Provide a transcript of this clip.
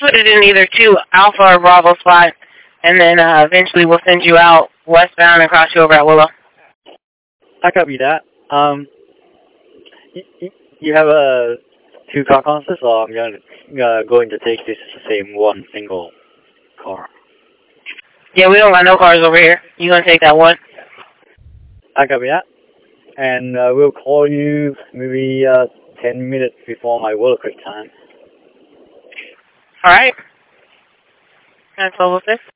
put it in either 2 Alpha or Bravo spots, and then eventually we'll send you out westbound and cross you over at Willow. I copy that. You have 2 car concepts, or I'm going to take this same one single car? Yeah, we don't got no cars over here. You gonna take that one? I copy that. And we'll call you maybe 10 minutes before my Willow Creek time. Alright. That's all we'll say.